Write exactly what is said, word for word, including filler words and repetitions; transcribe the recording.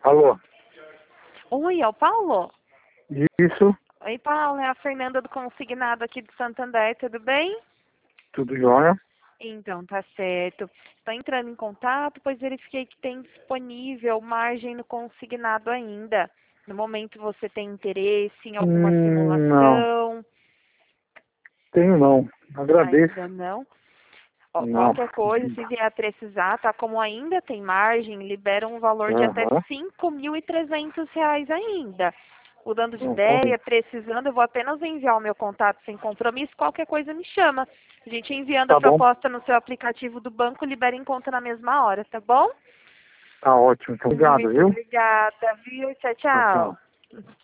Alô? Oi, é o Paulo? Isso, Oi, Paulo, é a Fernanda do Consignado aqui de Santander, tudo bem? tudo jóia? Então, tá certo. Estou entrando em contato, pois verifiquei que tem disponível margem no consignado ainda. No momento você tem interesse em alguma Hum, não, simulação? tenho não. Agradeço. Ainda não? Ó, Não. qualquer coisa, se vier a precisar, tá? Como ainda tem margem, libera um valor de até Aham. cinco mil e trezentos reais ainda. Mudando de Uhum. ideia, precisando, eu vou apenas enviar o meu contato sem compromisso. Qualquer coisa me chama. A gente enviando a Tá bom, proposta no seu aplicativo do banco, libera em conta na mesma hora, tá bom? tá ótimo. Então, obrigado, Muito viu? obrigada, viu? Tchau, Tchau, tchau. tchau.